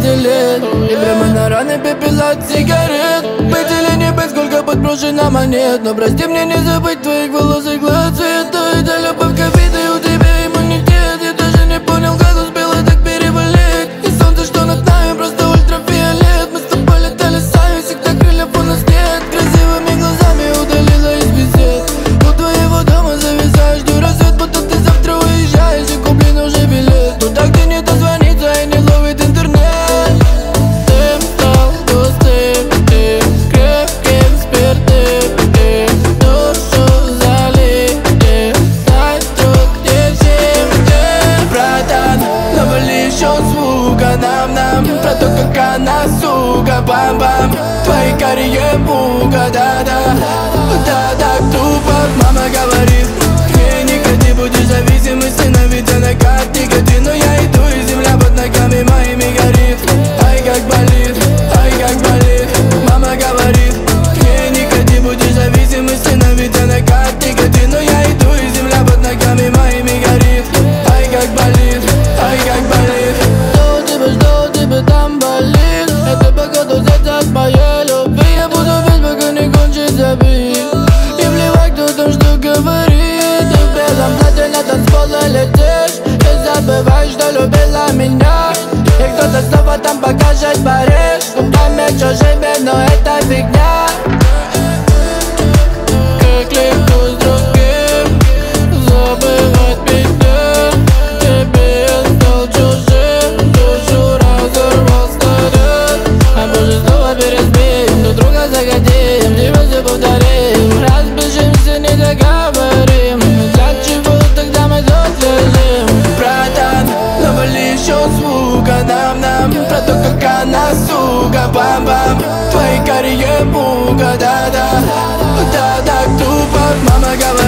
10 лет. И прямо на раны пепел от сигарет. Быть или не быть, сколько подброшено монет. Но прости мне не забыть твоих волос и глаз цвета. Это любовь к обиде, у тебя иммунитет. Я даже не понял, как успела так переболеть. И солнце, что над нами, просто ультрафиолет. Мы с тобой летали сами, всегда крыльев у нас нет. Красивыми глазами удалила из бесед. У твоего дома зависаешь, жду рассвет, будто ты завтра уезжаешь. И куплен уже билет туда, где не дозвониться и не ловит интернет. Ты стал пустым, ты крепким спиртным, ты душу залил, ты дай друг, держи мне. Братан, навали еще звука нам про то, как она, сука, бам-бам. Твои карие мука, да-да, да, так тупо. Мама говорит, не, не ходи, будешь зависим, и сыновиться на как никотин. Но я иду, и земля под ногами моими горит. Ай, как болит, ай, как болит. Мама говорит, не, не ходи, будешь зависим, и сыновиться на как никотин. Но я иду, и земля под ногами моими горит. Ай, как болит, ай, как болит. Что у тебя там болит? Это походу взять от моей любви. Я буду весь, пока не кончится бит. И плевать, кто там что говорит. Ты в белом платье на танцпол летишь. Ты забываешь, что любила меня. И кто-то снова там покажет Париж. Губами чужими, но это фигня. Как легко с другим забывать меня. Тебе я стал чужим, душу разорвал снаряд. А позже снова переспим, друг друга загодим, либо все повторим. Разбежимся, не договорим. Для чего тогда мы тут лежим? Братан, навали еще звука нам про то, как она, сука, бам-бам. Твои карие мука, да-да, да, так тупо. Мама говорит,